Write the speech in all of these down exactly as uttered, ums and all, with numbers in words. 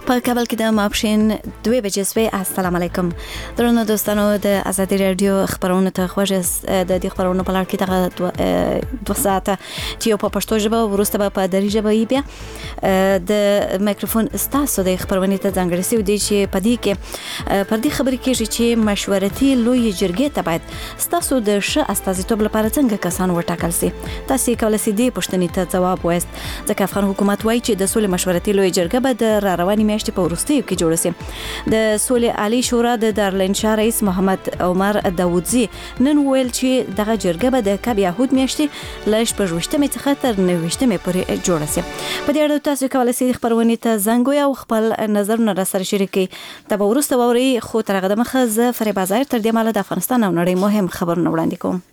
په کابل کې د ماپښین دوه بجې سوي. السلام علیکم درنو دوستانو، د ازادي رادیو خبرونه ته خوښ د دې خبرونو په لړ کې دغه دوه ساعته چې په پښتو ژبه ورسته به په دري ژبه یې بیا د میکروفون ستاسو د خبرونې ته ځانګړی سوي دي چې په دې کې پر دې خبرې کېږي چې مشورتي لوی جرګې ته باید ستاسو د ښه استازیتوب لپاره څنګه کسان وټاکل شي. تاسو کولای شئ دې پوښتنې ته ځواب وایست، ځکه افغان حکومت وایي چې د سولې مشورتي لوی جرګه به د را روانې میاشتې په وروستیو کې جوړه شي. د سولې عالی شورا د دارالانشا رئیس محمد عمر داودزي نن ویل چې دغه جرګه به د کب یهود میاشتې له شپږویشتمې څخه تر نهویشتمې پورې جوړه شي. په دې اړه تاسو کولای شئ خبرونه ته زنګ ووهئ او خپل نظرونه راسره شریک کړئ. دا به وروسته واورئ، خو تر هغه دمخه زه فریبا ظاهر تر دې مهاله د افغانستان او نړۍ مهم خبرونه وړاندې کوم.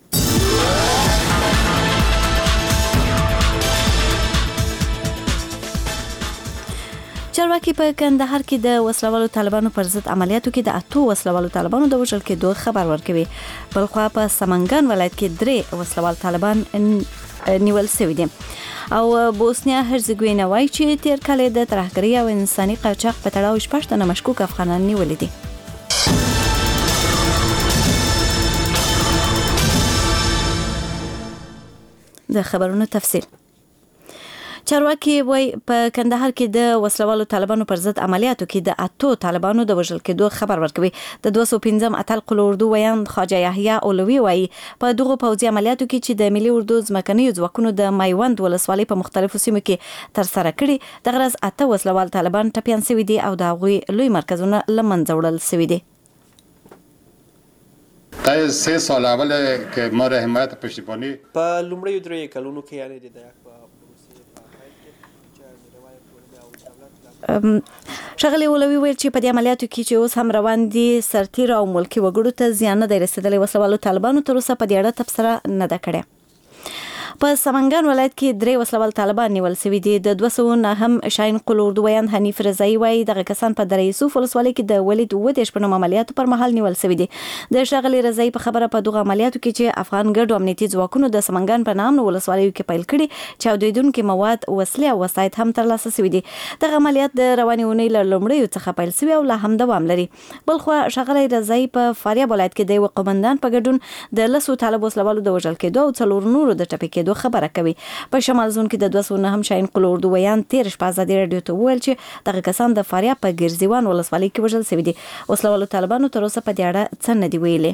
چارواکي په کندهار کې د وسلوالو طالبانو پر ضد عملیاتو کې د اتو وسلوالو طالبانو د وژل کېدو خبر ورکوي. بلخوا په سمنګان ولایت کې درې وسلوال طالبان نیول شوي دي او بوسنیا هرزګوینا وایي چې تیر کال د ترهګرۍ او انساني قاچاق په تړاو شپږ تنه مشکوک افغانان نیولي دي. د خبرونو تفصیل. چارواکي وایي په کندهار کې د وسلوالو طالبانو پر ضد عملیاتو کې د اتو طالبانو د وژل کېدو خبر ورکوي. د دوه سوه پنځم اتل قل اردو ویان خواجه یحیی اولوی وایي په دغه پوځي عملیاتو کې چې د ملي اردو ځمکنیو ځواکونو د میوند ولسوالۍ په مختلفو سیمو کې ترسره کړي دغه ورځ اته وسلوال طالبان ټپیان شوي دي او د هغوی لوی مرکزونه له منځه وړل شوي دي. دا سه سال اول که ما را حمایت پشتیبانی په لومړیو درې کلونو کې یعنې د ښاغلي اولوي ویل چې په دې عملیاتو کې چې اوس هم روان دي سرتیرو او ملکي وګړو ته زیان نه دی رسېدلی. وسلوالو طالبانو تر اوسه په دې اړه تبصره نه ده کړې. په سمنګان ولایت کې درې وسلوال طالبان نیول شوي دي. د دوه سوه نهم شاهین قل اردو ویان حنیف رضایي وایي دغه کسان په دره یوسف ولسوالۍ کې د ولید اووه دېرش په نوم عملیاتو پر مهال نیول شوي دي. د ښاغلي رضایي په خبره په دغه عملیاتو کې چې افغان ګډو امنیتي ځواکونو د سمنګان په نامه ولسوالیو کې پیل کړي چاودیدونکي مواد، وسلې او وسایط هم ترلاسه شوي دي. دغه عملیات د روانې اونۍ له لومړیو څخه پیل شوي او لا هم دوام لري. بلخوا ښاغلی رضایي په فاریاب ولایت کې د یوه قومندان په ګډون د لسو طالب وسلوالو د وژل کېدو او څلور نورو د ټپي کېدو خبره کوي. په شمال زون کې د دوه سوه نهم شاهین قل اردو ویان تیر شپه ازادي رادیو ته وویل چې دغه کسان د فاریاب په ګرزیوان ولسوالۍ کې وژل شوي دي. وسلوالو طالبانو تر اوسه په دې اړه څه نه دي ویلي.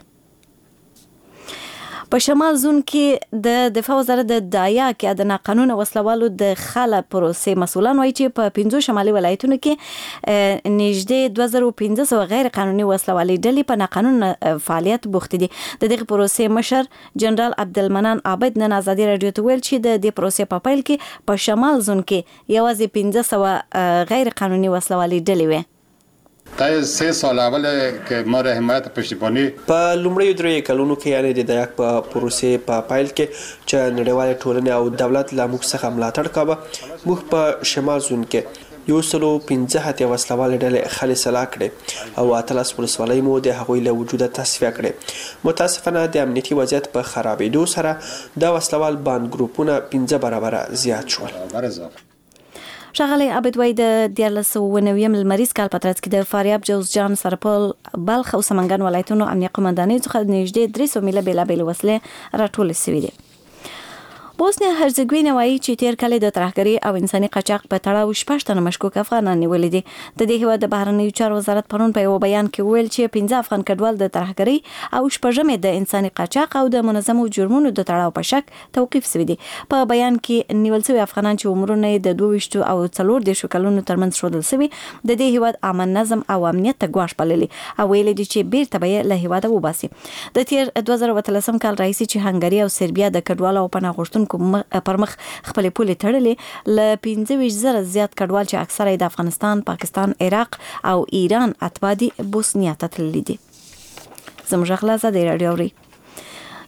په شمال زون کې د دفاع وزارت د دایا کې د ناقانونه وسلوالو د خاله پروسې مسؤلان وایي چې په پنځو شمالي ولایتونو کې نږدې دوه زره پنځه سوه غیر قانوني وسلوالي ډلې په ناقانونه فعالیت بوختې دي. د دغه پروسې مشر جنرال عبدالمنان عابد نن ازادي رادیو ته ویل چې د دې پروسې په پیل کې په شمال زون کې یوازې پنځه سوه غیر قانوني وسلوالي ډلې وې. دا سه سال اول که ما را حمایت پشتیبانی په لومړیو درې کلونو کې یعنې د دایاک په پروسې په پایل کې چې نړیوالې ټولنې او دولت له موږ څخه ملاتړ کاوه، موږ په شمال زون کې یو سلو پنځه اتیا وسلوالې ډلې خالي سلا کړې او اتلس ولسوالۍ مو د هغوی له وجوده تصفیه کړې. متاسفانه د امنیتي وضعیت په خرابېدو سره دا وسلوال باند ګروپونه پنځه برابره زیات شول. ښاغلی عابد وایي د دیارلس سوه نویم لمریز کال په ترڅ کې د فاریاب، جوزجان، سرپل، بلخ او سمنګان ولایتونو امنیه قومندانیو څخه نږدې درې سوه میله بېلابېلې وسلې راټولې شوي دي. بوسنیا هرزګوینا وایي چې تیر کال د ترهګرۍ او انساني قاچاق په تړاو شپږ تنه مشکوک افغانان نیولي دي. د دې هېواد د بهرنیو چارو وزارت پرون په یو بیان کې وویل چې پنځه افغان کډوال د ترهګرۍ او شپږم د انساني قاچاق او د منظمو جرمونو د تړاو په شک توقیف شوي دي. په بیان کې نیول شوي افغانان چې عمرونه یې د دوه ویشتو او څلور دېرشو کلونو ترمنځ ښودل شوي د دې هېواد امن، نظم او امنیت ته ګواښ بللي او ویلي دي چې بیرته به یې له هېواده وباسي. د تیر دوه زره اتلسم کال راهیسې چې هنګري او سربیا د کډوالو او پناه غوښتونکو پر مخ خپلې پولې تړلې له پنځه ویشت زره زیات کډوال چې اکثره د افغانستان، پاکستان، عراق او ایران اتباع دي بوسنیا ته تللي دي. زموږ غږ له ازادي راډیو اورئ.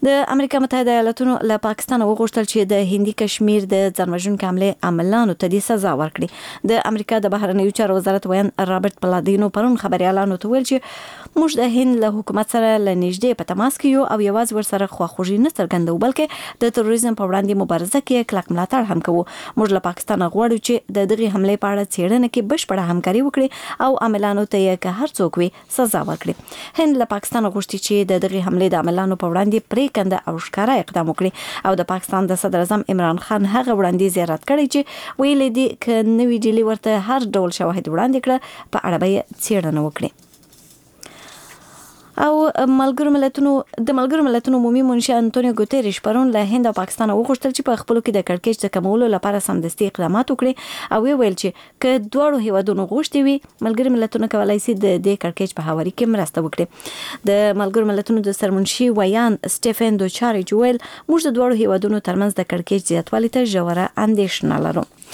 د امریکا متحده ایالاتونو له پاکستان وغوښتل چې د هندي کشمیر د ځانوژونکو حملې عاملانو ته د سزا ورکړي. د امریکا د بهرنیو چارو وزارت ویان رابرټ پلادینو پرون خبريالانو ته ویل چې موږ د هند له حکومت سره له نږدې په تماس کې یو او یوازې ورسره خواخوږي نه څرګندوو بلکې د تروریزم په وړاندې مبارزه کې کلک ملاتړ هم کوو. موږ له پاکستان غواړو چې د دغه حملې په اړه څېړنه کې بشپړه همکاري وکړي او عاملانو ته یې که هر څوک وي سزا ورکړي. هند له پاکستان غوښتي چې د دغه حملې د عاملانو په وړاندې پریکنده او ښکارا اقدام وکړي او د پاکستان د صدر اعظم عمران خان هغه وړاندیز رد کړی چې ویل دي ک نوې ډیلی ورته هر ډول شواهد وړاندې کړه په اړه به څېړنه وکړي. او ملګرو ملتونو د ملګرو ملتونو عمومي منشي انټونیو ګوتيريش پرون له هند او پاکستان وغوښتل چې په خپلو کې د کړکېچ د کمولو لپاره سمدستي اقدامات وکړي او ویل چې ک دواړو هیوادونو غوښتي وي ملګرو ملتونو کولای شي د دې کړکېچ په هواري کې مرسته وکړي. د ملګرو ملتونو د سرمنشي ویان سټيفن دوچاري جویل موږ د دواړو هیوادونو ترمنځ د کړکېچ زیاتوالي ته ژوره اندېښنه لرو.